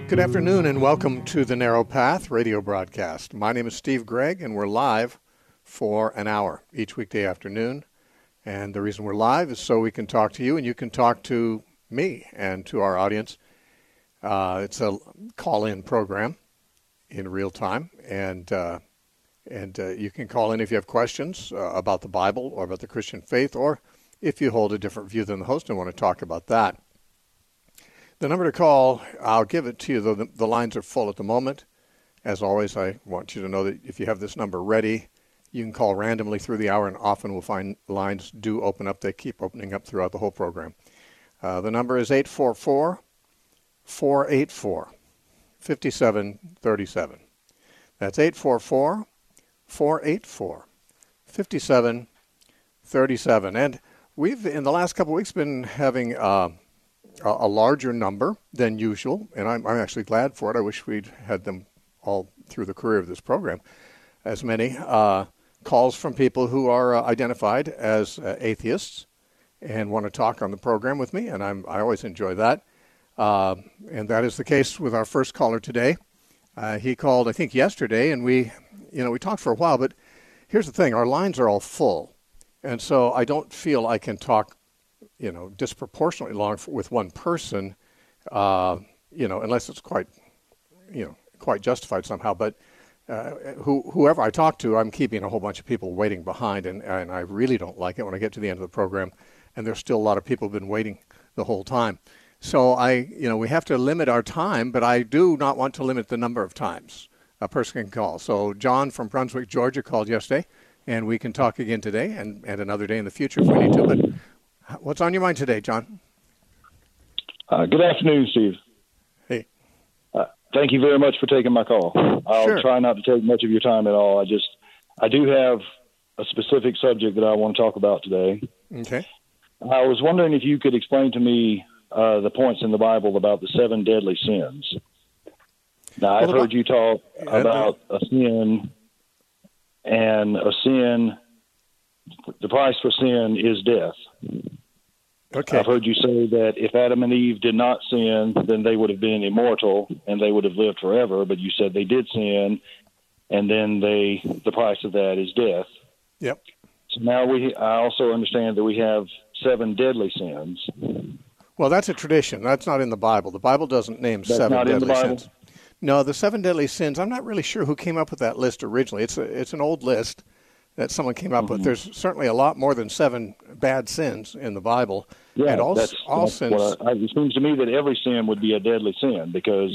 Good afternoon and welcome to the Narrow Path radio broadcast. My name is Steve Gregg and we're live for an hour each weekday afternoon. And the reason we're live is so we can talk to you and you can talk to me and to our audience. It's a call-in program in real time, and you can call in if you have questions about the Bible or about the Christian faith, or if you hold a different view than the host and want to talk about that. The number to call, I'll give it to you, though the lines are full at the moment. As always, I want you to know that if you have this number ready, you can call randomly through the hour, and often we'll find lines do open up. They keep opening up throughout the whole program. The number is 844-484-5737. That's 844-484-5737. And we've, in the last couple of weeks, been having a larger number than usual, and I'm actually glad for it. I wish we'd had them all through the career of this program, as many calls from people who are identified as atheists and want to talk on the program with me, and I always enjoy that. And that is the case with our first caller today. He called, I think, yesterday, and we talked for a while, but here's the thing. Our lines are all full, and so I don't feel I can talk disproportionately long with one person, unless it's quite justified somehow. But whoever I talk to, I'm keeping a whole bunch of people waiting behind, and I really don't like it when I get to the end of the program, and there's still a lot of people who've been waiting the whole time. So we have to limit our time, but I do not want to limit the number of times a person can call. So John from Brunswick, Georgia, called yesterday, and we can talk again today and another day in the future if we need to. But what's on your mind today, John? Good afternoon, Steve. Hey. Thank you very much for taking my call. I'll try not to take much of your time at all. I do have a specific subject that I want to talk about today. Okay. I was wondering if you could explain to me the points in the Bible about the 7 deadly sins. Now, I've heard you talk about a sin, and a sin, the price for sin is death. Okay. I've heard you say that if Adam and Eve did not sin, then they would have been immortal and they would have lived forever. But you said they did sin, and then the price of that is death. Yep. So now I also understand that we have 7 deadly sins. Well, that's a tradition. That's not in the Bible. The Bible doesn't name 7 deadly sins. No, the 7 deadly sins, I'm not really sure who came up with that list originally. It's an old list that someone came up with. There's certainly a lot more than 7 bad sins in the Bible. Yeah, and all sins. It seems to me that every sin would be a deadly sin because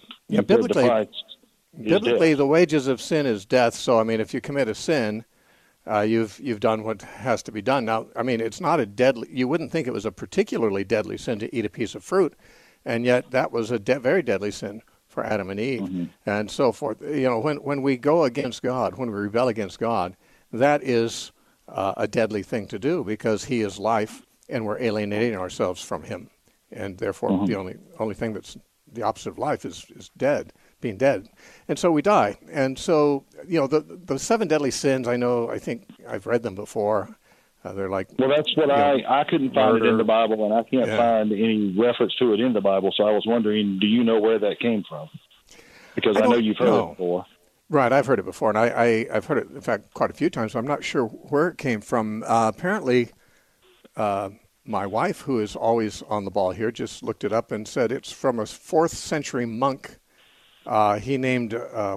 biblically, the wages of sin is death. So, I mean, if you commit a sin, you've done what has to be done. Now, I mean, it's not a deadly. You wouldn't think it was a particularly deadly sin to eat a piece of fruit, and yet that was a very deadly sin for Adam and Eve, and so forth. When we go against God, when we rebel against God, that is a deadly thing to do because He is life, and we're alienating ourselves from Him, and therefore the only thing that's the opposite of life is dead, being dead, and so we die. And so the 7 deadly sins. I think I've read them before. They're like that's what I couldn't find it in the Bible, and I can't find any reference to it in the Bible. So I was wondering, do you know where that came from? Because I know you've heard it before. Right, I've heard it before, and I've heard it, in fact, quite a few times. I'm not sure where it came from. Apparently, my wife, who is always on the ball here, just looked it up and said it's from a 4th century monk. He named,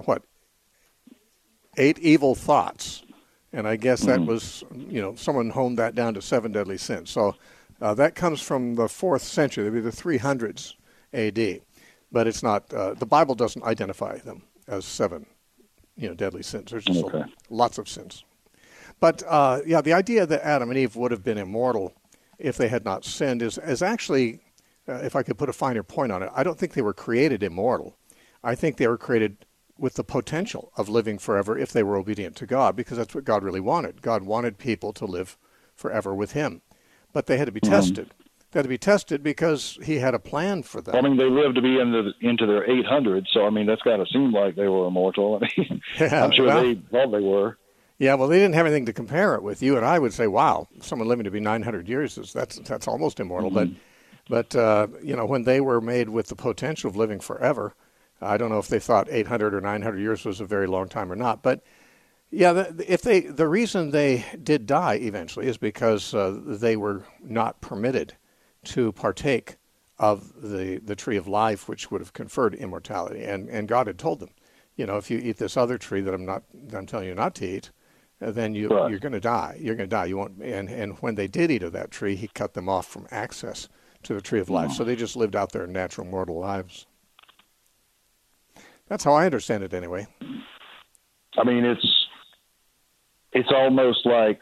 8 evil thoughts. And I guess that was, someone honed that down to 7 deadly sins. So that comes from the 4th century. That would be the 300s A.D. But it's not, the Bible doesn't identify them as 7, deadly sins. There's just lots of sins. But, the idea that Adam and Eve would have been immortal if they had not sinned is actually, if I could put a finer point on it, I don't think they were created immortal. I think they were created with the potential of living forever if they were obedient to God, because that's what God really wanted. God wanted people to live forever with Him. But they had to be tested. They had to be tested because He had a plan for them. I mean, they lived to be into their 800s, so, I mean, that's got to seem like they were immortal. I mean, I'm sure they thought they were. Yeah, well, they didn't have anything to compare it with. You and I would say, wow, someone living to be 900 years, that's almost immortal. But when they were made with the potential of living forever, I don't know if they thought 800 or 900 years was a very long time or not, but yeah, the reason they did die eventually is because they were not permitted to partake of the tree of life, which would have conferred immortality. And God had told them, if you eat this other tree that I'm telling you not to eat, then you're going to die. You're going to die. You won't. And when they did eat of that tree, He cut them off from access to the tree of life. So they just lived out their natural mortal lives. That's how I understand it, anyway. I mean, it's almost like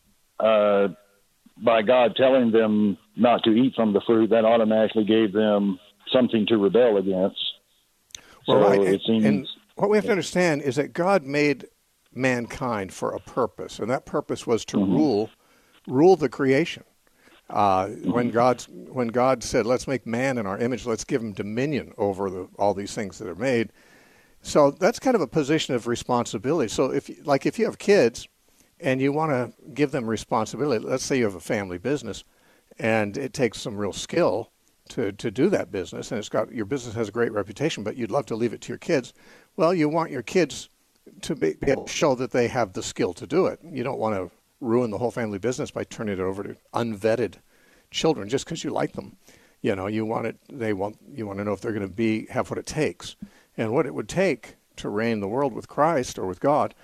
by God telling them not to eat from the fruit, that automatically gave them something to rebel against. Well, right. And what we have to understand is that God made mankind for a purpose, and that purpose was to rule the creation. When God said, "Let's make man in our image, let's give him dominion over all these things that are made." So that's kind of a position of responsibility. So if you have kids and you want to give them responsibility, let's say you have a family business, and it takes some real skill to do that business, and your business has a great reputation, but you'd love to leave it to your kids. Well, you want your kids to be able to show that they have the skill to do it. You don't want to ruin the whole family business by turning it over to unvetted children just because you like them. You want to know if they're going to have what it takes. And what it would take to reign the world with Christ or with God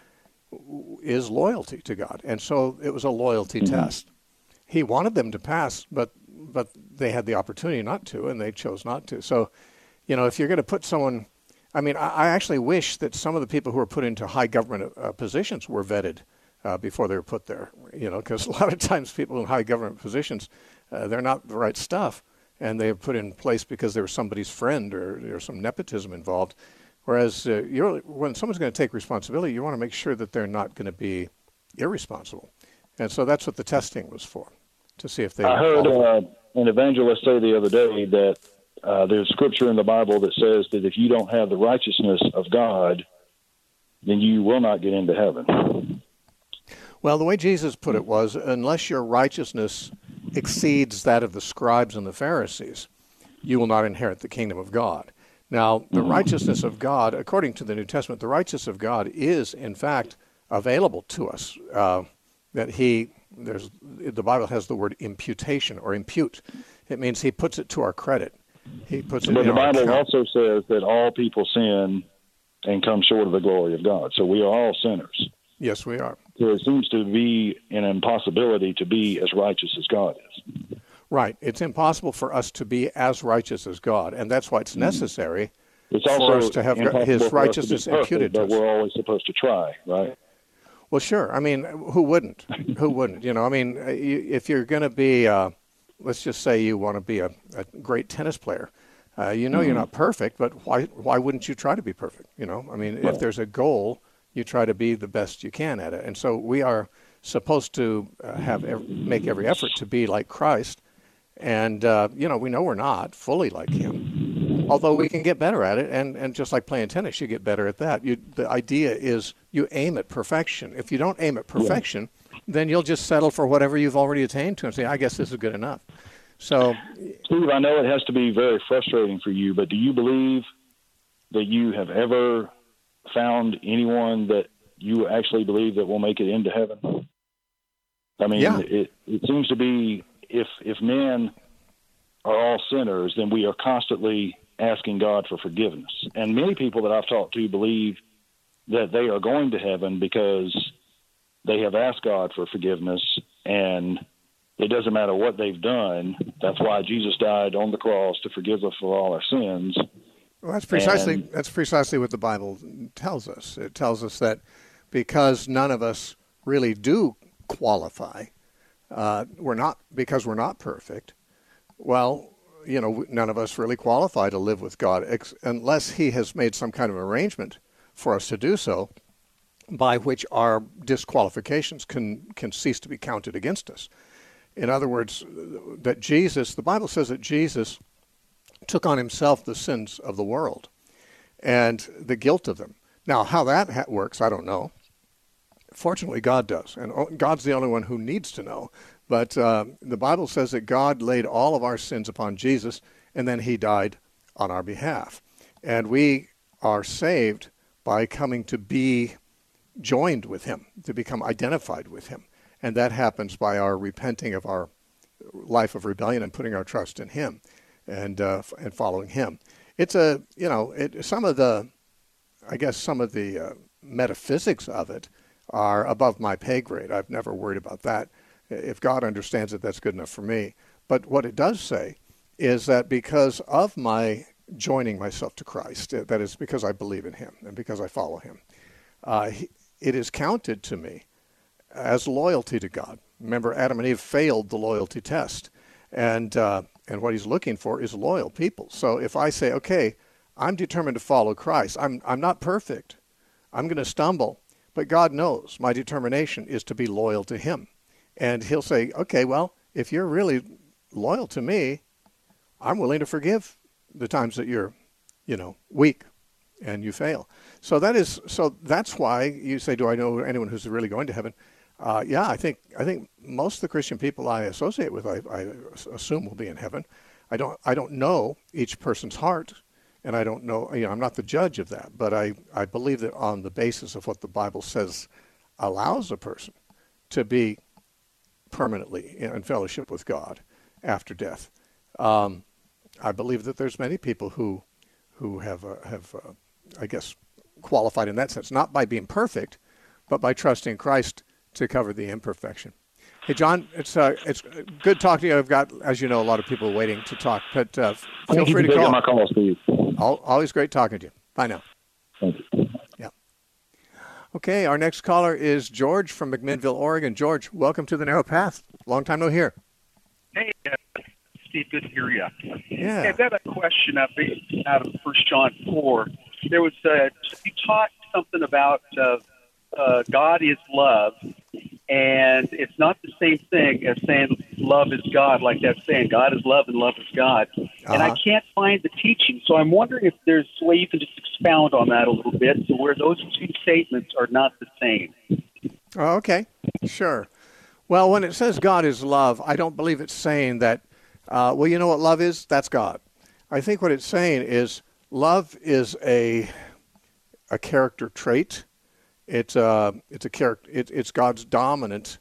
is loyalty to God. And so it was a loyalty test. He wanted them to pass, but they had the opportunity not to, and they chose not to. So, if you're going to put someone, I actually wish that some of the people who are put into high government positions were vetted before they were put there, because a lot of times people in high government positions, they're not the right stuff, and they are put in place because they were somebody's friend or there's some nepotism involved. Whereas when someone's going to take responsibility, you want to make sure that they're not going to be irresponsible. And so that's what the testing was for, to see if they... I heard an evangelist say the other day that there's scripture in the Bible that says that if you don't have the righteousness of God, then you will not get into heaven. Well, the way Jesus put it was, unless your righteousness exceeds that of the scribes and the Pharisees, you will not inherit the kingdom of God. Now, the righteousness of God, according to the New Testament, the righteousness of God is, in fact, available to us. The Bible has the word imputation or impute. It means He puts it to our credit. He puts it in our account. But the Bible also says that all people sin and come short of the glory of God. So we are all sinners. Yes, we are. So it seems to be an impossibility to be as righteous as God is. Right. It's impossible for us to be as righteous as God, and that's why it's necessary for us to have His righteousness imputed to us. But we're always supposed to try, right? Well, sure. Who wouldn't? Who wouldn't? If you're going to be, let's just say you want to be a great tennis player, you're not perfect, but why wouldn't you try to be perfect? If there's a goal, you try to be the best you can at it. And so we are supposed to make every effort to be like Christ. And, we know we're not fully like Him, although we can get better at it. And just like playing tennis, you get better at that. The idea is you aim at perfection. If you don't aim at perfection, then you'll just settle for whatever you've already attained to and say, I guess this is good enough. So, Steve, I know it has to be very frustrating for you, but do you believe that you have ever found anyone that you actually believe that will make it into heaven? It seems to be if men are all sinners, then we are constantly asking God for forgiveness. And many people that I've talked to believe that they are going to heaven because they have asked God for forgiveness, and it doesn't matter what they've done. That's why Jesus died on the cross, to forgive us for all our sins. Well, that's precisely what the Bible tells us. It tells us that because none of us really do qualify, we're not perfect. Well, none of us really qualify to live with God unless He has made some kind of arrangement for us to do so, by which our disqualifications can cease to be counted against us. In other words, the Bible says that Jesus took on Himself the sins of the world and the guilt of them. Now, how that works, I don't know. Fortunately, God does, and God's the only one who needs to know. But the Bible says that God laid all of our sins upon Jesus, and then He died on our behalf. And we are saved by coming to be joined with him, to become identified with him. And that happens by our repenting of our life of rebellion and putting our trust in him and following him. It's some of the metaphysics of it are above my pay grade. I've never worried about that. If God understands it, that's good enough for me. But what it does say is that because of my joining myself to Christ, that is because I believe in him and because I follow him, it is counted to me as loyalty to God. Remember, Adam and Eve failed the loyalty test, and what he's looking for is loyal people. So if I say, okay, I'm determined to follow Christ, I'm not perfect, I'm going to stumble, but God knows my determination is to be loyal to him. And he'll say, okay, well, if you're really loyal to me, I'm willing to forgive the times that you're, weak and you fail. So that's why you say, do I know anyone who's really going to heaven? Yeah, I think most of the Christian people I associate with, I assume will be in heaven. I don't know each person's heart, and I don't know, I'm not the judge of that, but I believe that on the basis of what the Bible says allows a person to be permanently in fellowship with God after death. I believe that there's many people who have I guess, qualified in that sense, not by being perfect, but by trusting Christ to cover the imperfection. Hey, John, it's good talking to you. I've got, as you know, a lot of people waiting to talk, but feel free to call. My call, Steve. Always great talking to you. Bye now. Thank you. Yeah. Okay, our next caller is George from McMinnville, Oregon. George, welcome to the Narrow Path. Long time no hear. Hey, Steve, good to hear you. Yeah. Hey, I've got a question out of 1 John 4. There was you taught something about God is love, and it's not the same thing as saying love is God, like that saying God is love and love is God. And I can't find the teaching, so I'm wondering if there's a way you can just expound on that a little bit, to where those two statements are not the same. Oh, okay, sure. Well, when it says God is love, I don't believe it's saying that, well, you know what love is? That's God. I think what it's saying is love is a character trait. It's a character. It's God's dominant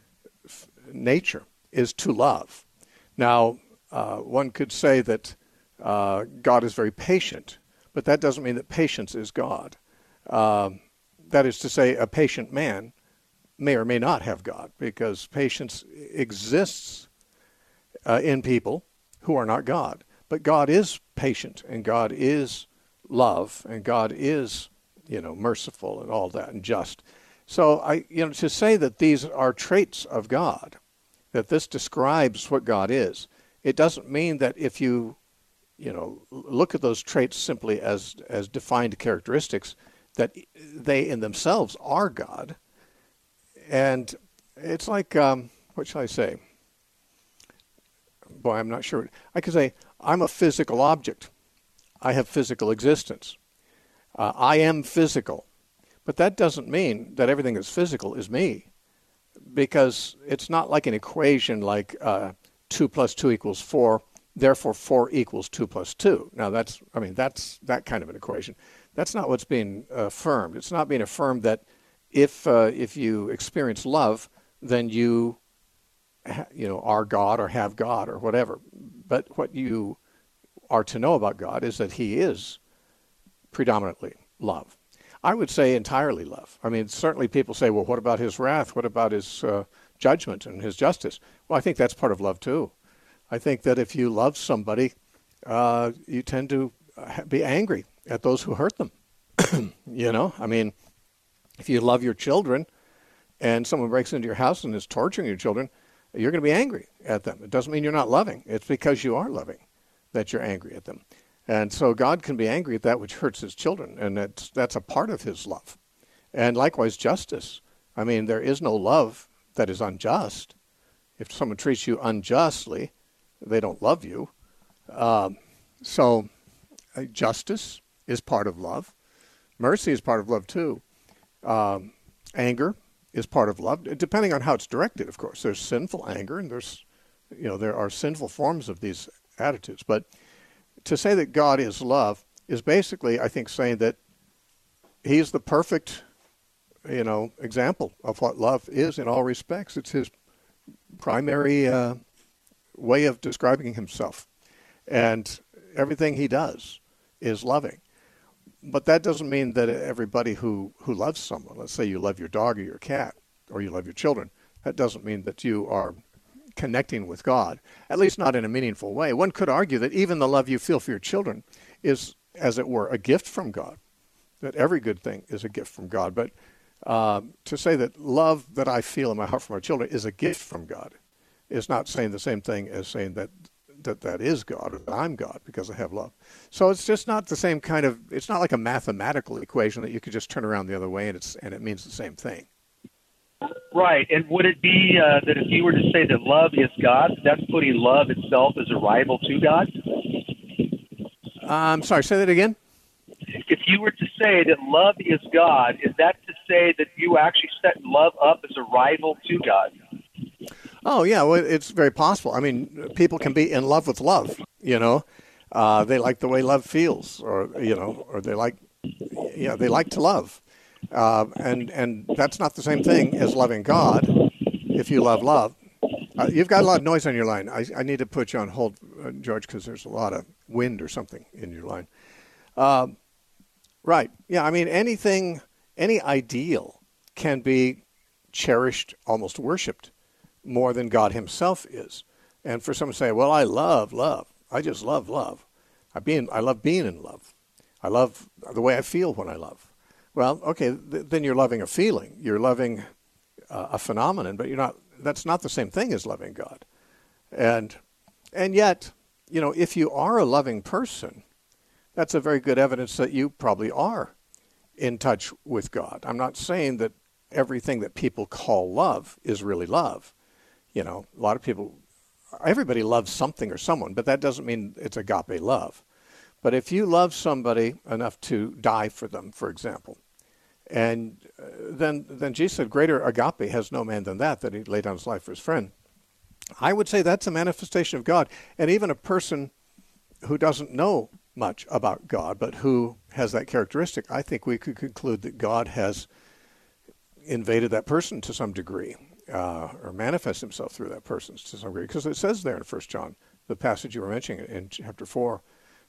nature is to love. Now, one could say that God is very patient, but that doesn't mean that patience is God. That is to say, a patient man may or may not have God, because patience exists in people who are not God. But God is patient, and God is love, and God is, merciful and all that, and just. So to say that these are traits of God, that this describes what God is, it doesn't mean that if you, look at those traits simply as defined characteristics, that they in themselves are God. And it's like, what shall I say? Boy, I'm not sure. I could say, I'm a physical object. I have physical existence. I am physical. But that doesn't mean that everything that's physical is me, because it's not like an equation like 2 + 2 = 4, therefore 4 = 2 + 2. Now, that's that kind of an equation. That's not what's being affirmed. It's not being affirmed that if you experience love, then you are God or have God or whatever. But what you are to know about God is that he is predominantly love. I would say entirely love. I mean, certainly people say, well, what about his wrath? What about his judgment and his justice? Well, I think that's part of love too. I think that if you love somebody, you tend to be angry at those who hurt them. I mean, if you love your children and someone breaks into your house and is torturing your children, you're going to be angry at them. It doesn't mean you're not loving. It's because you are loving that you're angry at them. And so God can be angry at that which hurts his children, and that's a part of his love. And likewise, justice. I mean, there is no love that is unjust. If someone treats you unjustly, they don't love you. So justice is part of love. Mercy is part of love too. Anger is part of love, depending on how it's directed, of course. There's sinful anger, and there are sinful forms of these attitudes. But to say that God is love is basically, I think, saying that he's the perfect, example of what love is in all respects. It's his primary way of describing himself. And everything he does is loving. But that doesn't mean that everybody who loves someone, let's say you love your dog or your cat, or you love your children, that doesn't mean that you are connecting with God, at least not in a meaningful way. One could argue that even the love you feel for your children is, as it were, a gift from God, that every good thing is a gift from God. But to say that love that I feel in my heart for my children is a gift from God is not saying the same thing as saying that is God, or that I'm God because I have love. So it's just not the same kind of, it's not like a mathematical equation that you could just turn around the other way and it means the same thing. Right. And would it be that if you were to say that love is God, that's putting love itself as a rival to God? I'm sorry, say that again? If you were to say that love is God, is that to say that you actually set love up as a rival to God? Oh, yeah, well, it's very possible. I mean, people can be in love with love, they like the way love feels, or they like to love. And that's not the same thing as loving God if you love love. You've got a lot of noise on your line. I need to put you on hold, George, because there's a lot of wind or something in your line. Right. Yeah, I mean, any ideal can be cherished, almost worshipped, more than God himself is. And for someone to say, well, I love love. I just love love. I love being in love. I love the way I feel when I love. Well, okay, then you're loving a feeling. You're loving a phenomenon, but that's not the same thing as loving God. And yet, if you are a loving person, that's a very good evidence that you probably are in touch with God. I'm not saying that everything that people call love is really love. A lot of people, everybody loves something or someone, but that doesn't mean it's agape love. But if you love somebody enough to die for them, for example, and then Jesus said, greater agape has no man than that he laid down his life for his friend. I would say that's a manifestation of God. And even a person who doesn't know much about God, but who has that characteristic, I think we could conclude that God has invaded that person to some degree, or manifest himself through that person to some degree. Because it says there in 1 John, the passage you were mentioning in chapter 4,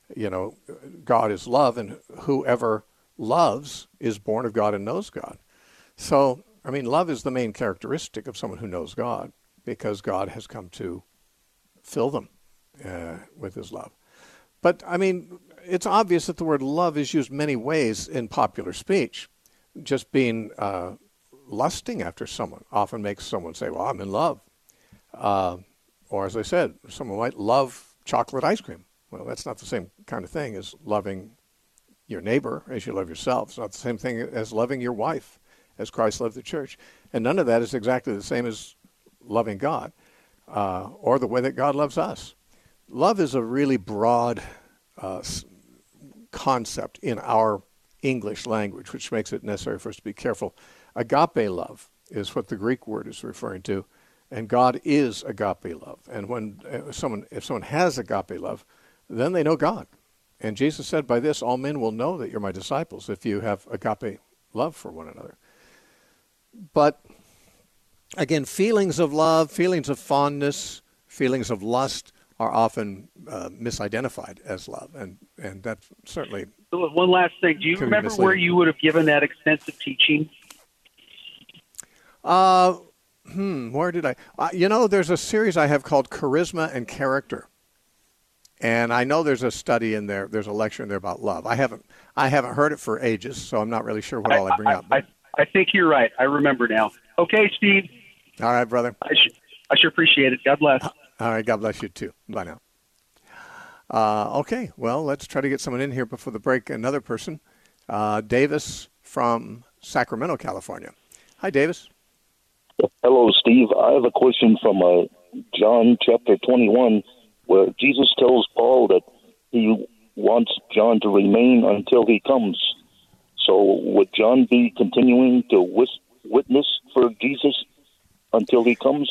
God is love, and whoever loves is born of God and knows God. So, I mean, love is the main characteristic of someone who knows God, because God has come to fill them with his love. But, I mean, it's obvious that the word love is used many ways in popular speech. Just being lusting after someone often makes someone say, well, I'm in love. Or, as I said, someone might love chocolate ice cream. Well, that's not the same kind of thing as loving your neighbor as you love yourself. It's not the same thing as loving your wife as Christ loved the church. And none of that is exactly the same as loving God or the way that God loves us. Love is a really broad concept in our English language, which makes it necessary for us to be careful. Agape love is what the Greek word is referring to, and God is agape love. And when if someone has agape love, then they know God. And Jesus said, by this all men will know that you're my disciples, if you have agape love for one another. But again, feelings of love, feelings of fondness, feelings of lust are often misidentified as love, and that's certainly... One last thing. Do you remember where you would have given that extensive teaching? Where did I... there's a series I have called Charisma and Character. And I know there's a study in there, there's a lecture in there about love. I haven't heard it for ages, so I'm not really sure what all I bring up. I think you're right. I remember now. Okay, Steve. All right, brother. I sure appreciate it. God bless. All right, God bless you too. Bye now. Okay, well, let's try to get someone in here before the break. Another person, Davis from Sacramento, California. Hi, Davis. Hello, Steve. I have a question from John chapter 21, where Jesus tells Paul that he wants John to remain until he comes. So would John be continuing to witness for Jesus until he comes?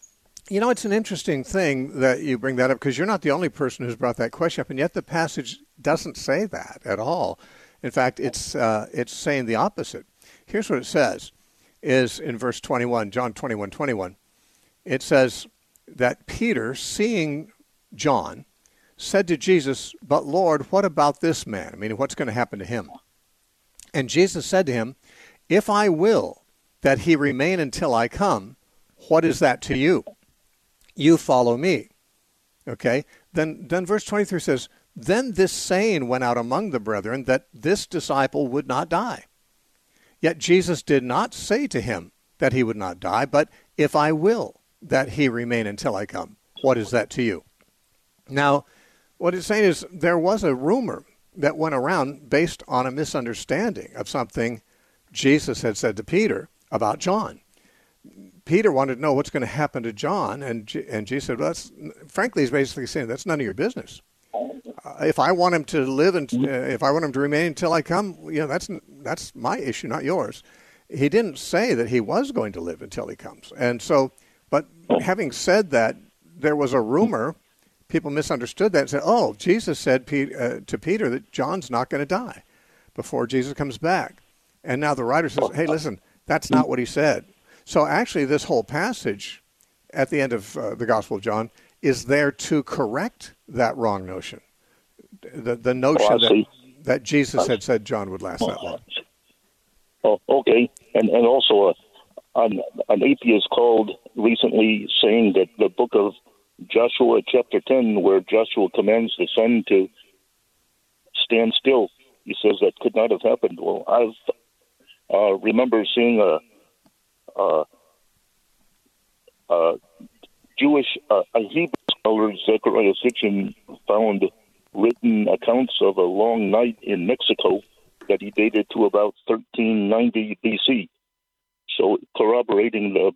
It's an interesting thing that you bring that up, because you're not the only person who's brought that question up, and yet the passage doesn't say that at all. In fact, it's saying the opposite. Here's what it says, is in verse 21, John 21:21. It says that Peter, seeing John, said to Jesus, "But Lord, what about this man?" I mean, what's going to happen to him? And Jesus said to him, "If I will that he remain until I come, what is that to you? You follow me." Okay? Then verse 23 says, "Then this saying went out among the brethren that this disciple would not die. Yet Jesus did not say to him that he would not die, but if I will that he remain until I come, what is that to you?" Now, what it's saying is there was a rumor that went around based on a misunderstanding of something Jesus had said to Peter about John. Peter wanted to know what's going to happen to John, and Jesus said, well, frankly, he's basically saying that's none of your business. If I want him to live and if I want him to remain until I come, that's my issue, not yours. He didn't say that he was going to live until he comes. And so, but having said that, there was a rumor. People misunderstood that and said, oh, Jesus said to Peter that John's not going to die before Jesus comes back. And now the writer says, hey, listen, that's not what he said. So actually this whole passage at the end of the Gospel of John is there to correct that wrong notion. The notion that Jesus had said John would last that long. Oh, okay. And also an atheist called recently saying that the book of Joshua chapter 10, where Joshua commands the sun to stand still, he says that could not have happened. Well, I've remember seeing a Jewish, a Hebrew scholar, Zechariah Sitchin, found written accounts of a long night in Mexico that he dated to about 1390 BC. So corroborating the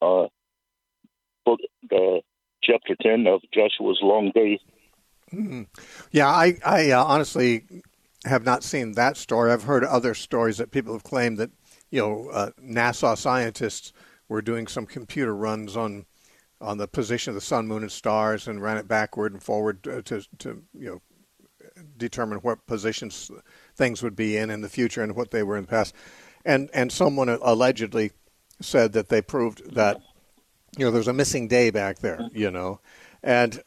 book, the chapter 10 of Joshua's long day. Mm-hmm. Yeah, I honestly have not seen that story. I've heard other stories that people have claimed that, NASA scientists were doing some computer runs on the position of the sun, moon, and stars, and ran it backward and forward to determine what positions things would be in the future and what they were in the past. And someone allegedly said that they proved that there's a missing day back there, and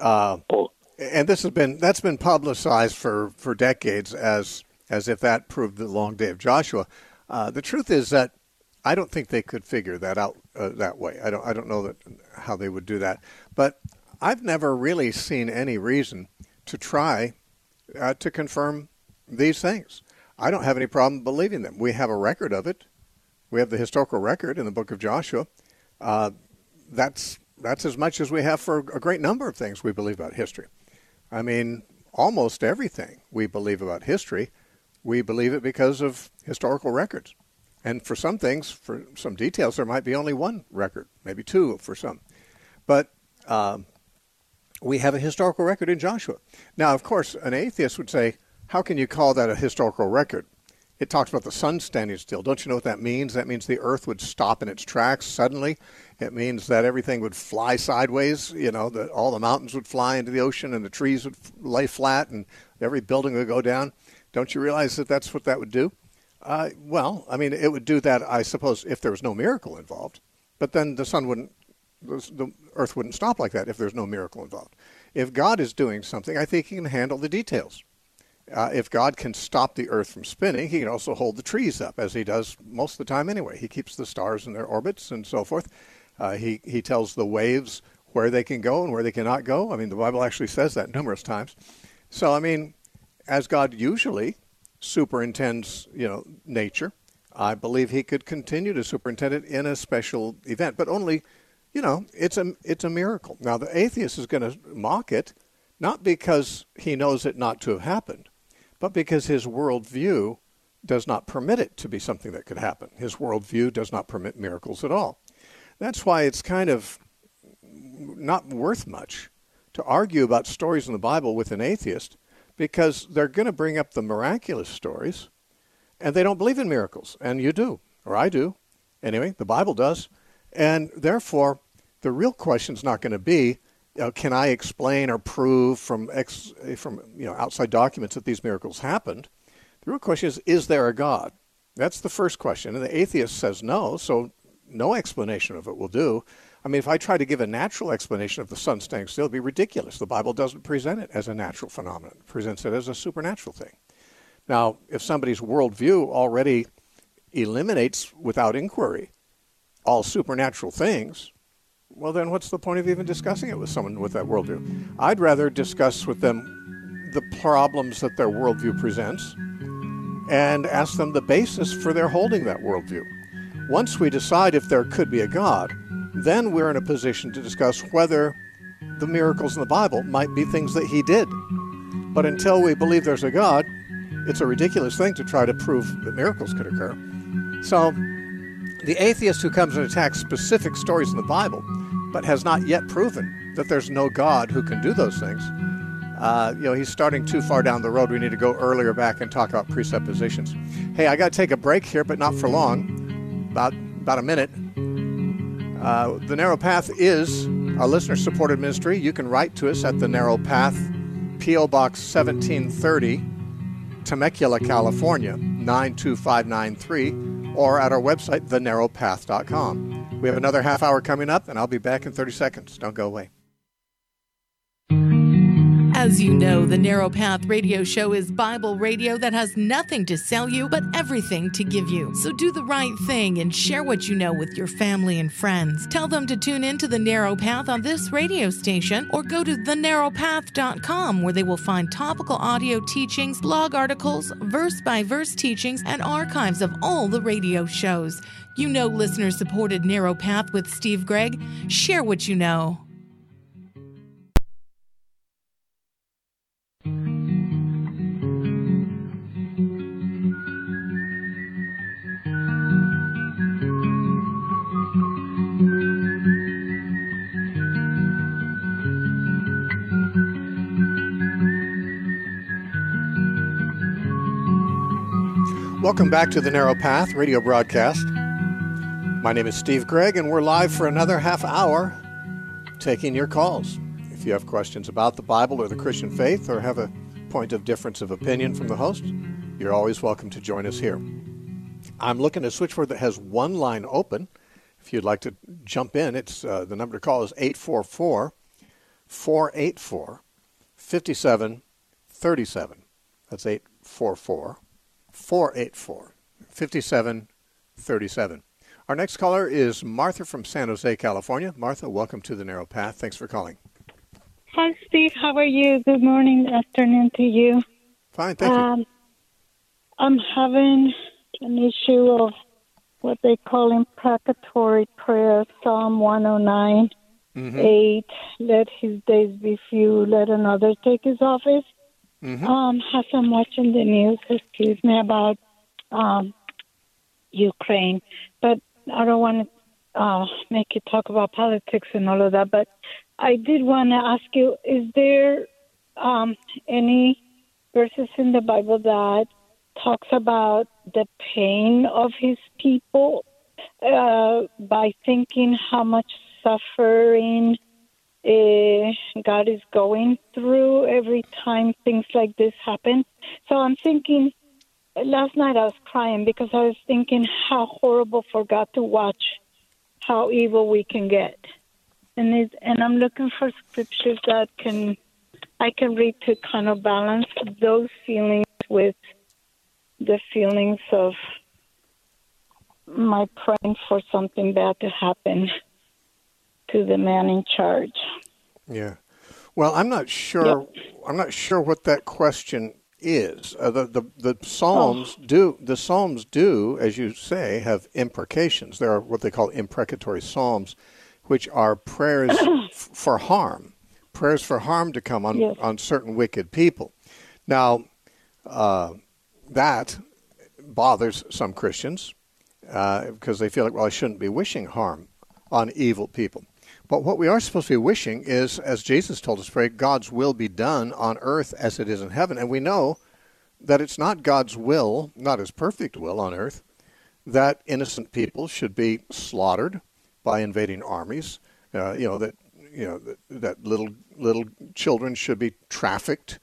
that's been publicized for decades as if that proved the long day of Joshua. The truth is that I don't think they could figure that out that way. I don't know how they would do that. But I've never really seen any reason to try to confirm these things. I don't have any problem believing them. We have a record of it. We have the historical record in the book of Joshua. That's as much as we have for a great number of things we believe about history. I mean, almost everything we believe about history, we believe it because of historical records. And for some things, for some details, there might be only one record, maybe two for some. But we have a historical record in Joshua. Now, of course, an atheist would say, how can you call that a historical record? It talks about the sun standing still. Don't you know what that means? That means the earth would stop in its tracks suddenly. It means that everything would fly sideways, that all the mountains would fly into the ocean and the trees would lay flat and every building would go down. Don't you realize that that's what that would do? Well, I mean, it would do that, I suppose, if there was no miracle involved. But then the earth wouldn't stop like that if there's no miracle involved. If God is doing something, I think he can handle the details. If God can stop the earth from spinning, he can also hold the trees up, as he does most of the time anyway. He keeps the stars in their orbits and so forth. He tells the waves where they can go and where they cannot go. I mean, the Bible actually says that numerous times. So, I mean, as God usually superintends, nature, I believe he could continue to superintend it in a special event, but only, it's a miracle. Now, the atheist is going to mock it, not because he knows it not to have happened, but because his worldview does not permit it to be something that could happen. His worldview does not permit miracles at all. That's why it's kind of not worth much to argue about stories in the Bible with an atheist, because they're going to bring up the miraculous stories, and they don't believe in miracles. And you do, or I do. Anyway, the Bible does. And therefore, the real question is not going to be, can I explain or prove from outside documents that these miracles happened? The real question is there a God? That's the first question. And the atheist says no, so no explanation of it will do. I mean, if I try to give a natural explanation of the sun staying still, it'd be ridiculous. The Bible doesn't present it as a natural phenomenon. It presents it as a supernatural thing. Now, if somebody's worldview already eliminates without inquiry all supernatural things, well, then what's the point of even discussing it with someone with that worldview? I'd rather discuss with them the problems that their worldview presents and ask them the basis for their holding that worldview. Once we decide if there could be a God, then we're in a position to discuss whether the miracles in the Bible might be things that he did. But until we believe there's a God, it's a ridiculous thing to try to prove that miracles could occur. So the atheist who comes and attacks specific stories in the Bible, but has not yet proven that there's no God who can do those things, he's starting too far down the road. We need to go earlier back and talk about presuppositions. Hey, I got to take a break here, but not for long, about a minute. The Narrow Path is a listener-supported ministry. You can write to us at The Narrow Path, P.O. Box 1730, Temecula, California, 92593, or at our website, thenarrowpath.com. We have another half hour coming up, and I'll be back in 30 seconds. Don't go away. As you know, the Narrow Path radio show is Bible radio that has nothing to sell you, but everything to give you. So do the right thing and share what you know with your family and friends. Tell them to tune in to the Narrow Path on this radio station, or go to thenarrowpath.com, where they will find topical audio teachings, blog articles, verse-by-verse teachings, and archives of all the radio shows. You know listener-supported Narrow Path with Steve Gregg. Share what you know. Welcome back to the Narrow Path radio broadcast. My name is Steve Gregg, and we're live for another half hour taking your calls. If you have questions about the Bible or the Christian faith, or have a point of difference of opinion from the host, you're always welcome to join us here. I'm looking at a switchboard that has one line open. If you'd like to jump in, it's the number to call is 844-484-5737. That's 844-484-5737. Our next caller is Martha from San Jose, California. Martha, welcome to the Narrow Path. Thanks for calling. Hi, Steve. How are you? Good morning, afternoon to you. Fine, thank you. I'm having an issue of what they call imprecatory prayer, Psalm 109, 8, let his days be few, let another take his office. As I'm watching the news, about Ukraine, but I don't want to make you talk about politics and all of that, but I did want to ask you, is there any verses in the Bible that talks about the pain of his people by thinking how much suffering God is going through every time things like this happen? So I'm thinking, last night I was crying because I was thinking how horrible for God to watch how evil we can get. And I'm looking for scriptures that I can read to kind of balance those feelings with the feelings of my praying for something bad to happen to the man in charge. Yeah. Well, I'm not sure. Yep. I'm not sure what that question is. The Psalms do. The Psalms do, as you say, have imprecations. There are what they call imprecatory psalms, which are prayers for harm, prayers for harm to come on certain wicked people. Now, that bothers some Christians because they feel like, well, I shouldn't be wishing harm on evil people. But what we are supposed to be wishing is, as Jesus told us to pray, God's will be done on earth as it is in heaven. And we know that it's not God's will, not his perfect will on earth, that innocent people should be slaughtered by invading armies, that that little children should be trafficked,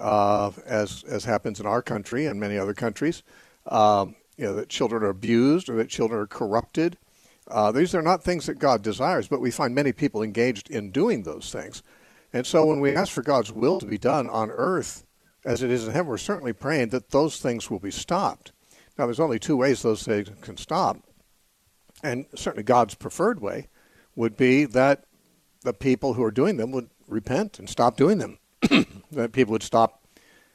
as happens in our country and many other countries. That children are abused or that children are corrupted. These are not things that God desires, but we find many people engaged in doing those things. And so when we ask for God's will to be done on earth as it is in heaven, we're certainly praying that those things will be stopped. Now, there's only two ways those things can stop. And certainly God's preferred way would be that the people who are doing them would repent and stop doing them. That people would stop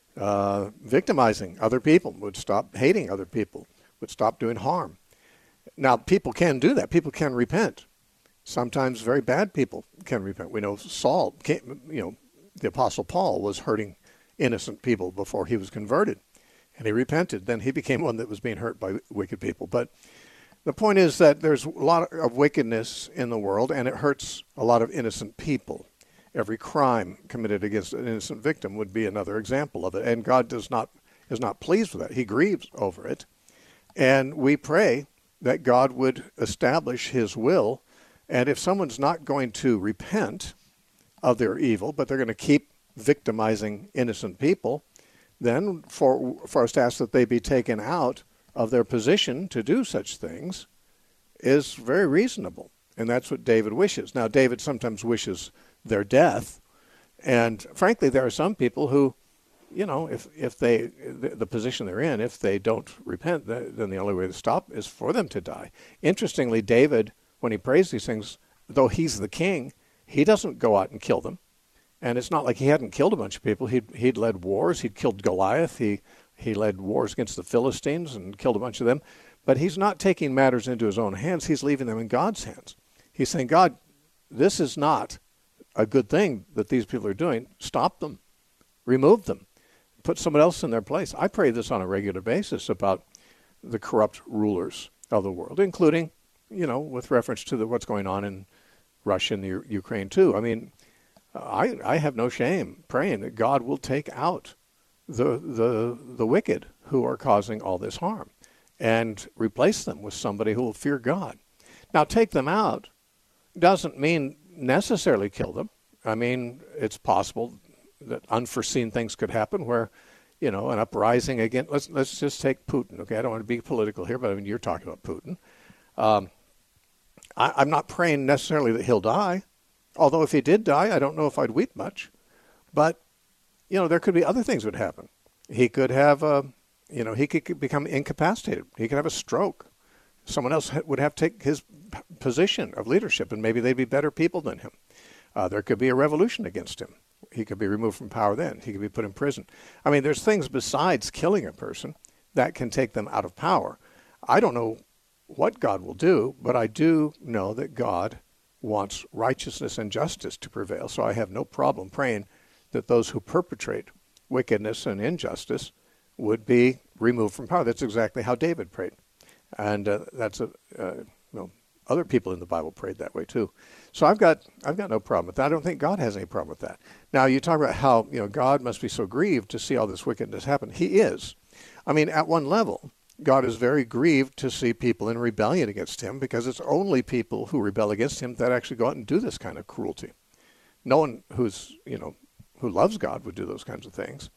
victimizing other people, would stop hating other people, would stop doing harm. Now, people can do that. People can repent. Sometimes very bad people can repent. We know the Apostle Paul was hurting innocent people before he was converted, and he repented. Then he became one that was being hurt by wicked people. But the point is that there's a lot of wickedness in the world, and it hurts a lot of innocent people. Every crime committed against an innocent victim would be another example of it, and God is not pleased with that. He grieves over it, and we pray that God would establish his will. And if someone's not going to repent of their evil, but they're going to keep victimizing innocent people, then for us to ask that they be taken out of their position to do such things is very reasonable. And that's what David wishes. Now, David sometimes wishes their death. And frankly, there are some people who, if the position they're in, if they don't repent, then the only way to stop is for them to die. Interestingly, David, when he prays these things, though he's the king, he doesn't go out and kill them. And it's not like he hadn't killed a bunch of people. He'd led wars. He'd killed Goliath. He led wars against the Philistines and killed a bunch of them. But he's not taking matters into his own hands. He's leaving them in God's hands. He's saying, God, this is not a good thing that these people are doing. Stop them. Remove them. Put someone else in their place. I pray this on a regular basis about the corrupt rulers of the world, including, with reference to what's going on in Russia and the Ukraine too. I mean, I have no shame praying that God will take out the wicked who are causing all this harm and replace them with somebody who will fear God. Now, take them out doesn't mean necessarily kill them. I mean, it's possible that unforeseen things could happen where, an uprising again. Let's just take Putin. Okay, I don't want to be political here, but I mean, you're talking about Putin. I'm not praying necessarily that he'll die, although if he did die, I don't know if I'd weep much. But, there could be other things would happen. He could have, he could become incapacitated. He could have a stroke. Someone else would have to take his position of leadership, and maybe they'd be better people than him. There could be a revolution against him. He could be removed from power then. He could be put in prison. I mean, there's things besides killing a person that can take them out of power. I don't know what God will do, but I do know that God wants righteousness and justice to prevail. So I have no problem praying that those who perpetrate wickedness and injustice would be removed from power. That's exactly how David prayed. And other people in the Bible prayed that way too. So I've got no problem with that. I don't think God has any problem with that. Now, you talk about how God must be so grieved to see all this wickedness happen. He is. I mean, at one level, God is very grieved to see people in rebellion against him, because it's only people who rebel against him that actually go out and do this kind of cruelty. No one who loves God would do those kinds of things.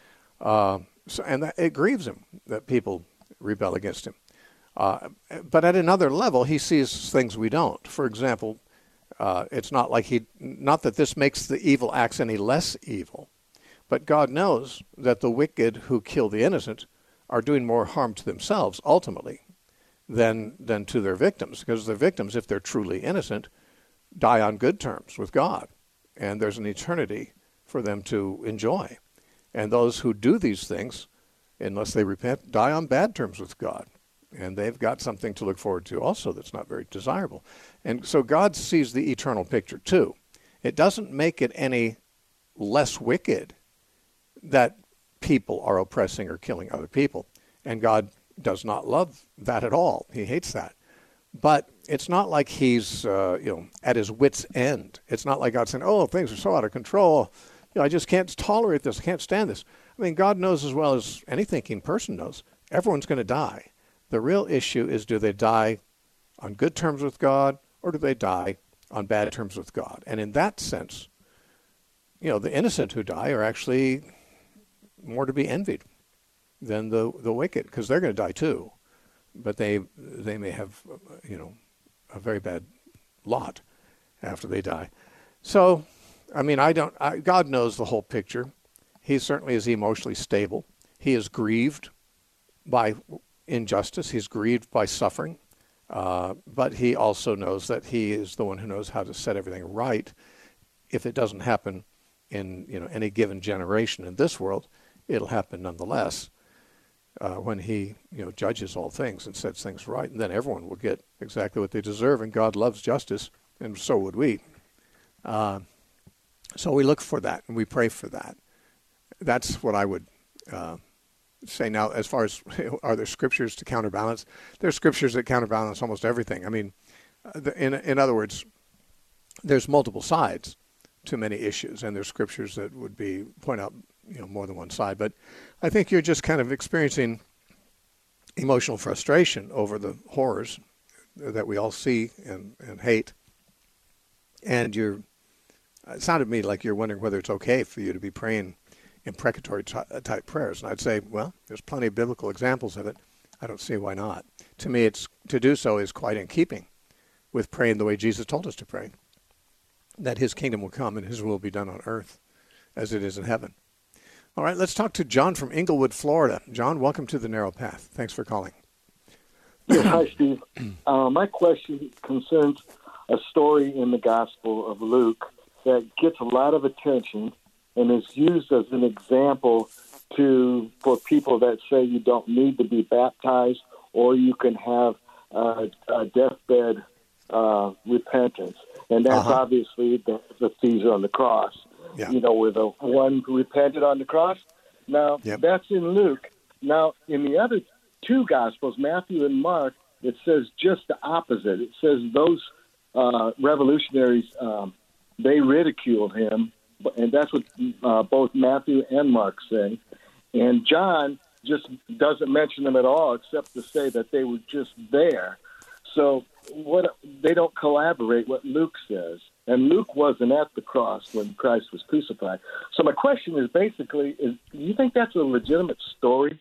It grieves him that people rebel against him. But at another level, he sees things we don't. For example, it's not that this makes the evil acts any less evil, but God knows that the wicked who kill the innocent are doing more harm to themselves ultimately than to their victims, because their victims, if they're truly innocent, die on good terms with God, and there's an eternity for them to enjoy. And those who do these things, unless they repent, die on bad terms with God. And they've got something to look forward to also that's not very desirable. And so God sees the eternal picture too. It doesn't make it any less wicked that people are oppressing or killing other people. And God does not love that at all. He hates that. But it's not like he's at his wit's end. It's not like God saying, oh, things are so out of control. I just can't tolerate this. I can't stand this. I mean, God knows as well as any thinking person knows, everyone's going to die. The real issue is, do they die on good terms with God, or do they die on bad terms with God. And in that sense, the innocent who die are actually more to be envied than the wicked, because they're going to die too, but they may have a very bad lot after they die. So, God knows the whole picture. He certainly is emotionally stable. He is grieved by injustice. He's grieved by suffering. But he also knows that he is the one who knows how to set everything right. If it doesn't happen in any given generation in this world, it'll happen nonetheless when he judges all things and sets things right. And then everyone will get exactly what they deserve, and God loves justice, and so would we. So we look for that, and we pray for that. That's what I would say. Now, as far as are there scriptures to counterbalance? There's scriptures that counterbalance almost everything. In other words, there's multiple sides to many issues, and there's scriptures that would point out more than one side. But I think you're just kind of experiencing emotional frustration over the horrors that we all see and hate, and it sounded to me like you're wondering whether it's okay for you to be praying imprecatory type prayers. And I'd say, well, there's plenty of biblical examples of it. I don't see why not. To me, to do so is quite in keeping with praying the way Jesus told us to pray, that his kingdom will come and his will be done on earth as it is in heaven. All right, let's talk to John from Inglewood, Florida. John, welcome to The Narrow Path. Thanks for calling. Yes, hi, Steve. My question concerns a story in the Gospel of Luke that gets a lot of attention and is used as an example for people that say you don't need to be baptized, or you can have a deathbed repentance. And that's obviously the Caesar on the cross, where the one who repented on the cross. Now, that's in Luke. Now, in the other two Gospels, Matthew and Mark, it says just the opposite. It says those revolutionaries, they ridiculed him, and that's what both Matthew and Mark say. And John just doesn't mention them at all, except to say that they were just there. So they don't collaborate what Luke says. And Luke wasn't at the cross when Christ was crucified. So my question is basically, do you think that's a legitimate story?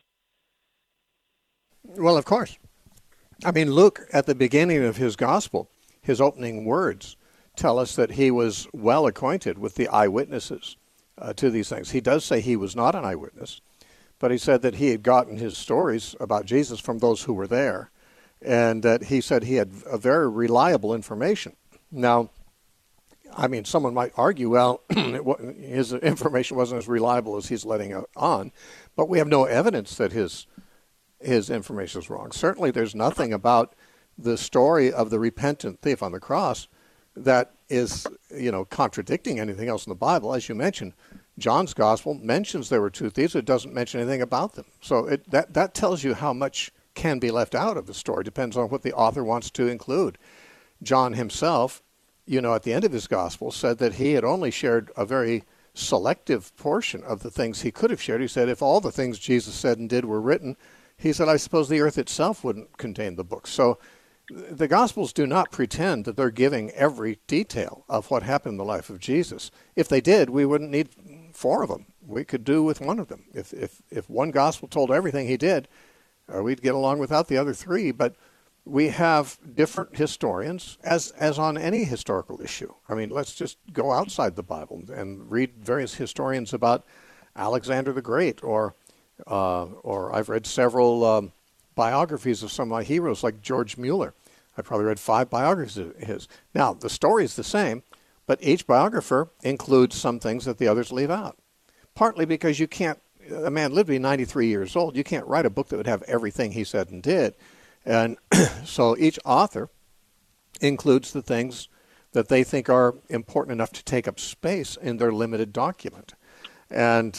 Well, of course. Luke, at the beginning of his gospel, his opening words tell us that he was well acquainted with the eyewitnesses to these things. He does say he was not an eyewitness, but he said that he had gotten his stories about Jesus from those who were there, and that he said he had a very reliable information. Now, someone might argue, well, his information wasn't as reliable as he's letting on, but we have no evidence that his information is wrong. Certainly there's nothing about the story of the repentant thief on the cross that is, contradicting anything else in the Bible. As you mentioned, John's gospel mentions there were two thieves. It doesn't mention anything about them. So that tells you how much can be left out of the story. Depends on what the author wants to include. John himself, at the end of his gospel, said that he had only shared a very selective portion of the things he could have shared. He said if all the things Jesus said and did were written, he said, I suppose the earth itself wouldn't contain the book. So the Gospels do not pretend that they're giving every detail of what happened in the life of Jesus. If they did, we wouldn't need 4 of them. We could do with 1 of them. If one Gospel told everything he did, we'd get along without the other 3. But we have different historians, as on any historical issue. Let's just go outside the Bible and read various historians about Alexander the Great, or I've read several biographies of some of my heroes, like George Mueller. I probably read 5 biographies of his. Now, the story is the same, but each biographer includes some things that the others leave out. Partly because a man lived to be 93 years old. You can't write a book that would have everything he said and did. And so each author includes the things that they think are important enough to take up space in their limited document. And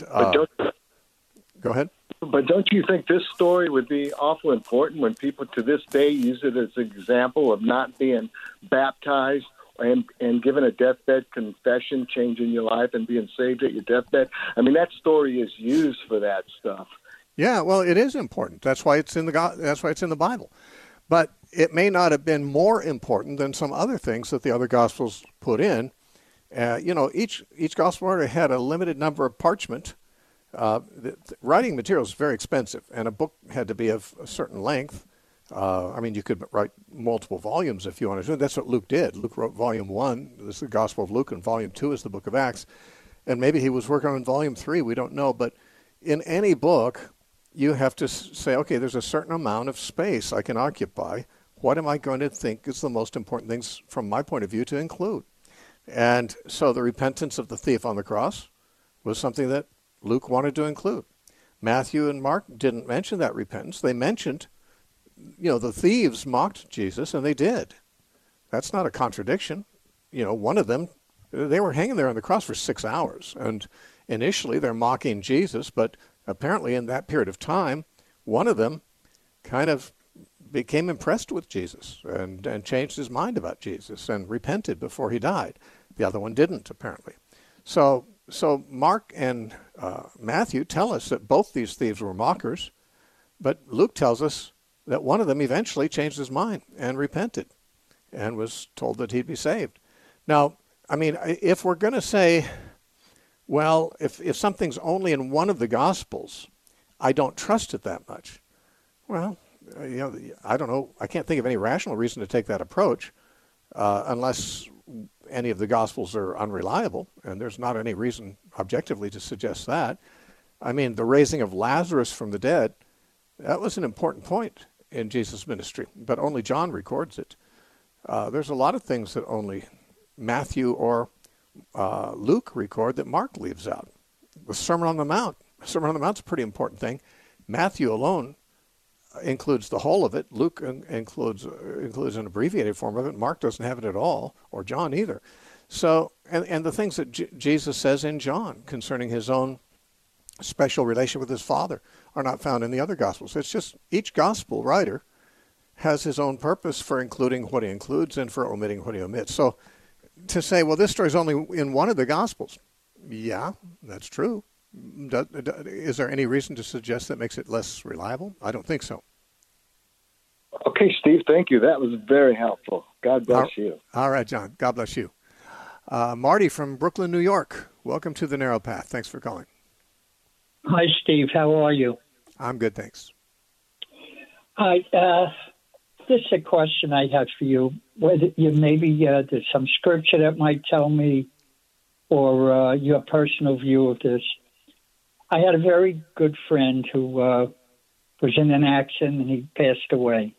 go ahead. But don't you think this story would be awful important when people to this day use it as an example of not being baptized and given a deathbed confession, changing your life and being saved at your deathbed? That story is used for that stuff. Yeah, well, it is important. That's why it's in the Bible. But it may not have been more important than some other things that the other Gospels put in. Each Gospel writer had a limited number of parchment. Writing material is very expensive, and a book had to be of a certain length. You could write multiple volumes if you wanted to. That's what Luke did. Luke wrote Volume 1. This is the Gospel of Luke, and Volume 2 is the Book of Acts. And maybe he was working on Volume 3. We don't know. But in any book, you have to say, okay, there's a certain amount of space I can occupy. What am I going to think is the most important things from my point of view to include? And so the repentance of the thief on the cross was something that Luke wanted to include. Matthew and Mark didn't mention that repentance. They mentioned, the thieves mocked Jesus, and they did. That's not a contradiction. One of them, they were hanging there on the cross for 6 hours, and initially they're mocking Jesus, but apparently in that period of time, one of them kind of became impressed with Jesus and changed his mind about Jesus and repented before he died. The other one didn't, apparently. So Mark and Matthew tell us that both these thieves were mockers, but Luke tells us that one of them eventually changed his mind and repented and was told that he'd be saved. Now, if we're going to say, well, if something's only in one of the Gospels, I don't trust it that much. Well, I don't know. I can't think of any rational reason to take that approach unless any of the Gospels are unreliable, and there's not any reason objectively to suggest that. The raising of Lazarus from the dead, that was an important point in Jesus' ministry, but only John records it. There's a lot of things that only Matthew or Luke record that Mark leaves out. The Sermon on the Mount. The Sermon on the Mount's a pretty important thing. Matthew alone includes the whole of it. Luke includes an abbreviated form of it. Mark doesn't have it at all, or John either. So, and the things that Jesus says in John concerning his own special relation with his Father are not found in the other Gospels. It's just each Gospel writer has his own purpose for including what he includes and for omitting what he omits. So to say, well, this story is only in one of the Gospels, yeah, that's true. Is there any reason to suggest that makes it less reliable? I don't think so. Okay, Steve, thank you. That was very helpful. God bless you. All right, John. God bless you. Marty from Brooklyn, New York. Welcome to The Narrow Path. Thanks for calling. Hi, Steve. How are you? I'm good, thanks. Hi. This is a question I have for you. Whether there's some scripture that might tell me, or your personal view of this. I had a very good friend who was in an accident and he passed away.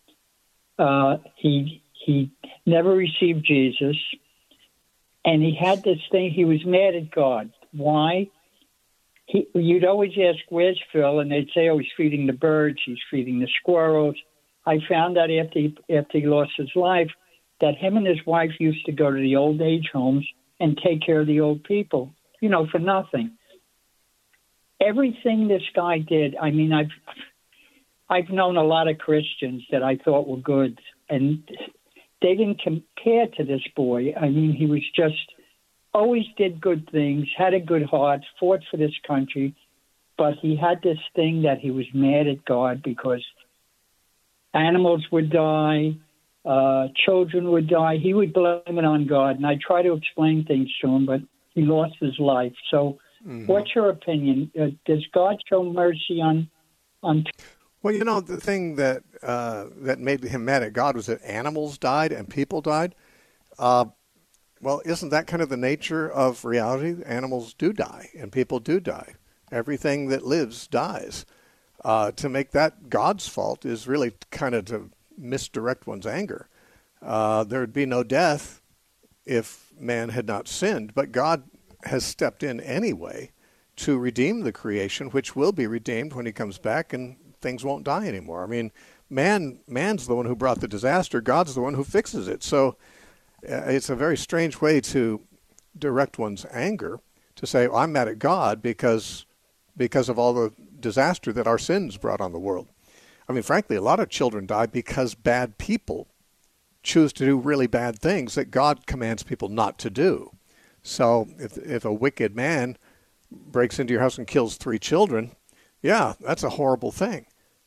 He never received Jesus, and he had this thing. He was mad at God. Why? You'd always ask, "Where's Phil?" And they'd say, "Oh, he's feeding the birds. He's feeding the squirrels." I found out after he lost his life that him and his wife used to go to the old age homes and take care of the old people, for nothing. Everything this guy did, I've known a lot of Christians that I thought were good, and they didn't compare to this boy. He was just always did good things, had a good heart, fought for this country, but he had this thing that he was mad at God because animals would die, children would die. He would blame it on God, and I try to explain things to him, but he lost his life. So what's your opinion? Does God show mercy on? Well, the thing that made him mad at God was that animals died and people died. Well, isn't that kind of the nature of reality? Animals do die and people do die. Everything that lives dies. To make that God's fault is really kind of to misdirect one's anger. There would be no death if man had not sinned, but God has stepped in anyway to redeem the creation, which will be redeemed when he comes back and things won't die anymore. Man's the one who brought the disaster. God's the one who fixes it. So it's a very strange way to direct one's anger, to say, I'm mad at God because of all the disaster that our sins brought on the world. Frankly, a lot of children die because bad people choose to do really bad things that God commands people not to do. So if a wicked man breaks into your house and kills 3 children, yeah, that's a horrible thing.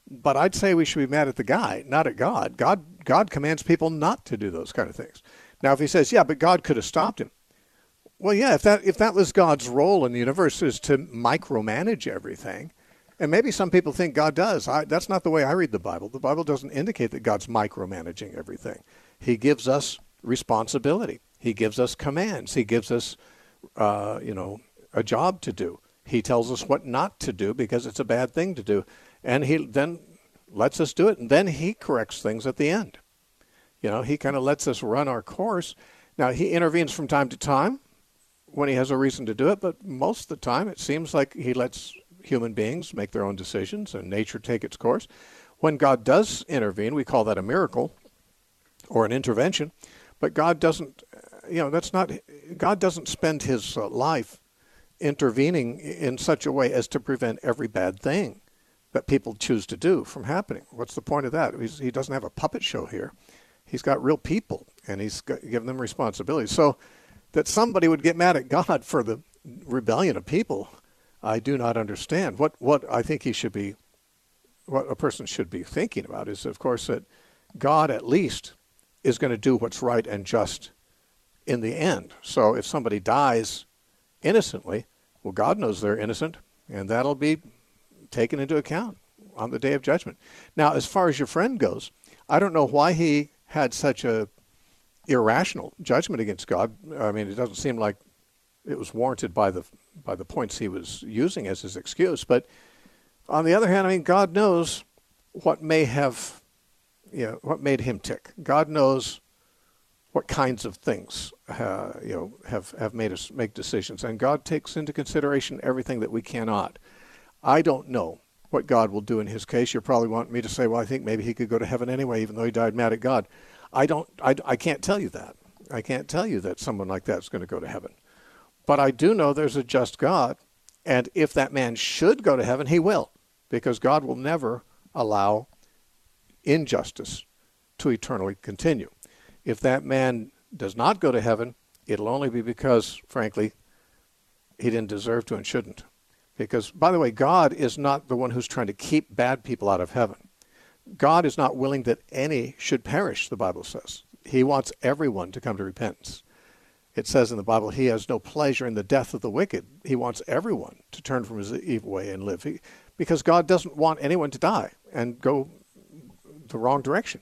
But I'd say we should be mad at the guy, not at God. God commands people not to do those kind of things. Now, if he says, yeah, but God could have stopped him. Well, yeah, if that was God's role in the universe, is to micromanage everything, and maybe some people think God does. That's not the way I read the Bible. The Bible doesn't indicate that God's micromanaging everything. He gives us responsibility. He gives us commands. He gives us, a job to do. He tells us what not to do because it's a bad thing to do. And he then lets us do it, and then he corrects things at the end. He kind of lets us run our course. Now, he intervenes from time to time when he has a reason to do it, but most of the time it seems like he lets human beings make their own decisions and nature take its course. When God does intervene, we call that a miracle or an intervention, but God doesn't, God doesn't spend his life intervening in such a way as to prevent every bad thing that people choose to do from happening. What's the point of that? He doesn't have a puppet show here. He's got real people, and he's given them responsibilities. So that somebody would get mad at God for the rebellion of people, I do not understand. What I think what a person should be thinking about is, of course, that God at least is going to do what's right and just in the end. So if somebody dies innocently, well, God knows they're innocent, and that'll be taken into account on the day of judgment. Now, as far as your friend goes, I don't know why he had such a irrational judgment against God. I mean, it doesn't seem like it was warranted by the points he was using as his excuse. But on the other hand, I mean, God knows what may have, what made him tick. God knows what kinds of things, have made us make decisions. And God takes into consideration everything that we cannot. I don't know what God will do in his case. You probably want me to say, well, I think maybe he could go to heaven anyway, even though he died mad at God. I can't tell you that. I can't tell you that someone like that is going to go to heaven. But I do know there's a just God, and if that man should go to heaven, he will, because God will never allow injustice to eternally continue. If that man does not go to heaven, it'll only be because, frankly, he didn't deserve to and shouldn't. Because, by the way, God is not the one who's trying to keep bad people out of heaven. God is not willing that any should perish, the Bible says. He wants everyone to come to repentance. It says in the Bible, he has no pleasure in the death of the wicked. He wants everyone to turn from his evil way and live. Because God doesn't want anyone to die and go the wrong direction.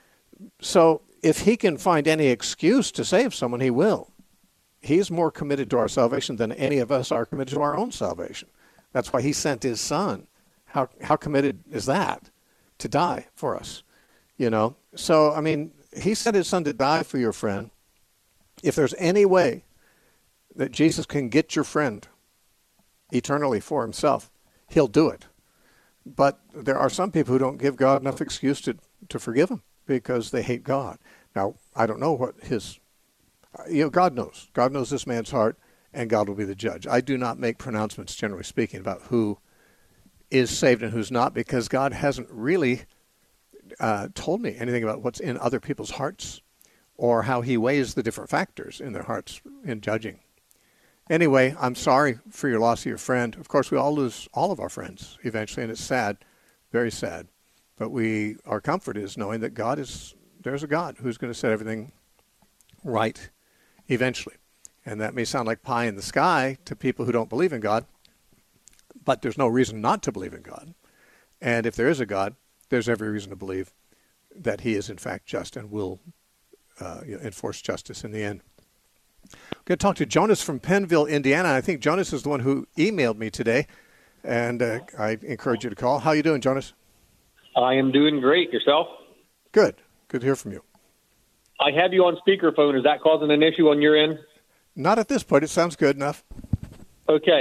So if he can find any excuse to save someone, he will. He's more committed to our salvation than any of us are committed to our own salvation. That's why he sent his son. How committed is that? To die for us, So, I mean, he sent his son to die for your friend. If there's any way that Jesus can get your friend eternally for himself, he'll do it. But there are some people who don't give God enough excuse to forgive him because they hate God. Now, I don't know what his, God knows. God knows this man's heart, and God will be the judge. I do not make pronouncements, generally speaking, about who is saved and who's not, because God hasn't really told me anything about what's in other people's hearts or how he weighs the different factors in their hearts in judging. Anyway, I'm sorry for your loss of your friend. Of course, we all lose all of our friends eventually, and it's sad, very sad. But our comfort is knowing that there's a God who's going to set everything right eventually. And that may sound like pie in the sky to people who don't believe in God, but there's no reason not to believe in God. And if there is a God, there's every reason to believe that he is in fact just and will enforce justice in the end. I'm going to talk to Jonas from Pennville, Indiana. I think Jonas is the one who emailed me today, and I encourage you to call. How are you doing, Jonas? I am doing great. Yourself? Good. Good to hear from you. I have you on speakerphone. Is that causing an issue on your end? Not at this point. It sounds good enough. Okay.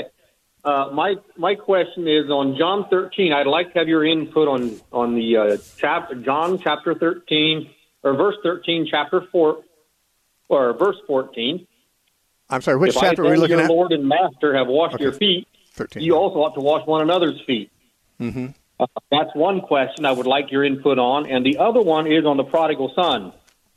My question is on John 13. I'd like to have your input on the John chapter 13 or verse 13, chapter 4 or verse 14. I'm sorry. Which chapter are we looking at? Your Lord and Master have washed your feet. 13. You also ought to wash one another's feet. Mm-hmm. That's one question I would like your input on, and the other one is on the prodigal son.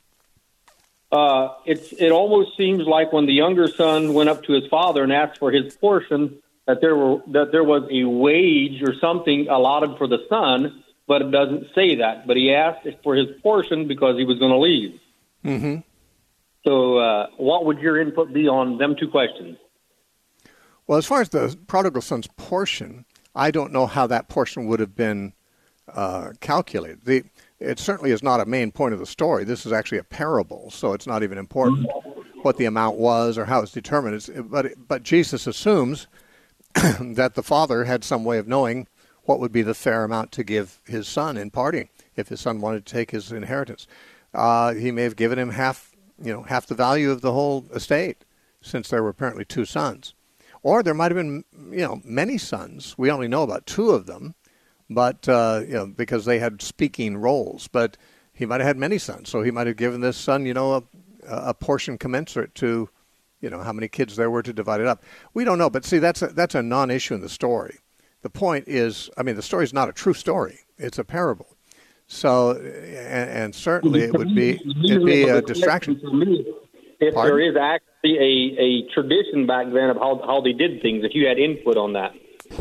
It almost seems like when the younger son went up to his father and asked for his portion, that there was a wage or something allotted for the son, but it doesn't say that. But he asked for his portion because he was going to leave. Mm-hmm. So what would your input be on them two questions? Well, as far as the prodigal son's portion, I don't know how that portion would have been calculated. It certainly is not a main point of the story. This is actually a parable, so it's not even important what the amount was or how it's determined. But Jesus assumes that the father had some way of knowing what would be the fair amount to give his son in parting if his son wanted to take his inheritance. He may have given him half the value of the whole estate, since there were apparently two sons. Or there might have been, many sons. We only know about two of them, but because they had speaking roles. But he might have had many sons, so he might have given this son, a portion commensurate to, how many kids there were to divide it up. We don't know, but see, that's a non-issue in the story. The point is, the story is not a true story; it's a parable. So, and certainly it'd be a distraction. If Pardon? There is actually a tradition back then of how they did things, if you had input on that.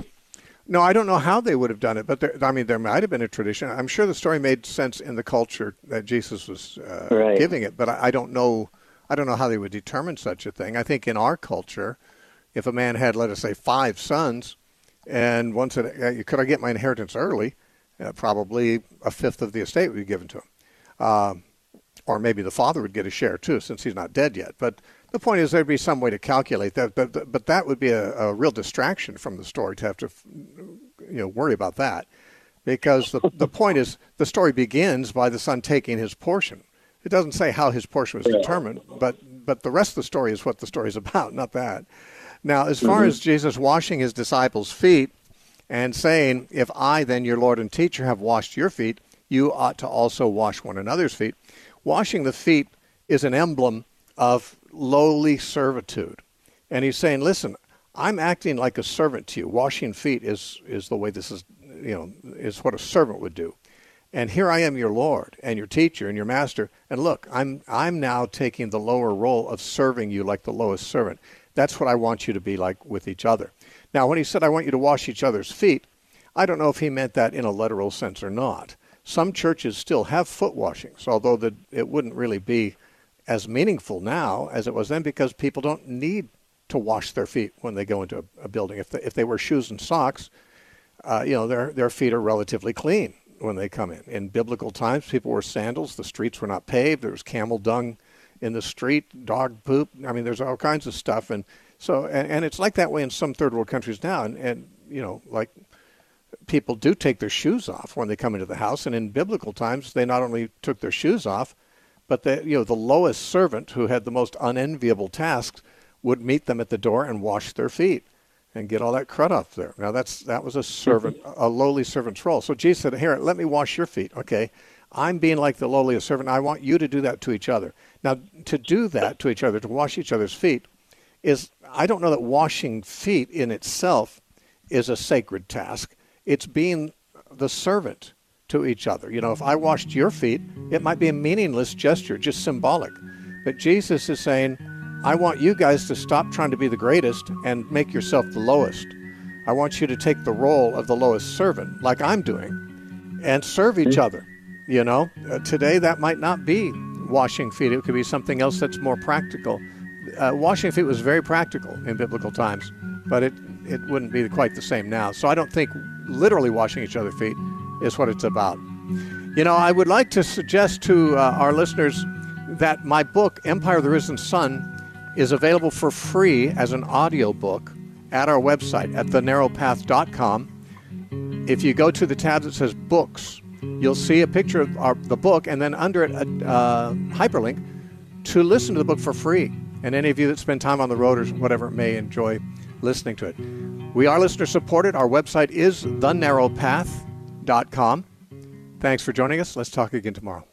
No, I don't know how they would have done it, but there might have been a tradition. I'm sure the story made sense in the culture that Jesus was giving it, but I don't know how they would determine such a thing. I think in our culture, if a man had, let us say, 5 sons, and one said, could I get my inheritance early? Probably a fifth of the estate would be given to him. Or maybe the father would get a share too, since he's not dead yet. But the point is there'd be some way to calculate that. But that would be a real distraction from the story to have to worry about that. Because the point is the story begins by the son taking his portion. It doesn't say how his portion was determined, but the rest of the story is what the story is about, not that. Now, as far as Jesus washing his disciples' feet and saying, if I, then your Lord and teacher, have washed your feet, you ought to also wash one another's feet. Washing the feet is an emblem of lowly servitude. And he's saying, listen, I'm acting like a servant to you. Washing feet is the way this is, is what a servant would do. And here I am, your Lord and your teacher and your master. And look, I'm now taking the lower role of serving you like the lowest servant. That's what I want you to be like with each other. Now, when he said, I want you to wash each other's feet, I don't know if he meant that in a literal sense or not. Some churches still have foot washings, although it wouldn't really be as meaningful now as it was then, because people don't need to wash their feet when they go into a building. If they wear shoes and socks, their feet are relatively clean when they come in. In biblical times, people wore sandals. The streets were not paved. There was camel dung in the street, dog poop. There's all kinds of stuff. And so, and it's like that way in some third world countries now. And like people do take their shoes off when they come into the house. And in biblical times, they not only took their shoes off, but the lowest servant who had the most unenviable tasks would meet them at the door and wash their feet and get all that crud off there. Now that was a lowly servant's role. So Jesus said, here, let me wash your feet. Okay, I'm being like the lowliest servant. I want you to do that to each other. Now, to do that to each other, to wash each other's feet, I don't know that washing feet in itself is a sacred task. It's being the servant to each other. If I washed your feet, it might be a meaningless gesture, just symbolic. But Jesus is saying, I want you guys to stop trying to be the greatest and make yourself the lowest. I want you to take the role of the lowest servant, like I'm doing, and serve each other. Today that might not be washing feet. It could be something else that's more practical. Washing feet was very practical in biblical times, but it wouldn't be quite the same now. So I don't think literally washing each other's feet is what it's about. I would like to suggest to our listeners that my book, Empire of the Risen Son, is available for free as an audio book at our website at thenarrowpath.com. If you go to the tab that says books, you'll see a picture of the book, and then under it a hyperlink to listen to the book for free. And any of you that spend time on the road or whatever may enjoy listening to it. We are listener supported. Our website is thenarrowpath.com. Thanks for joining us. Let's talk again tomorrow.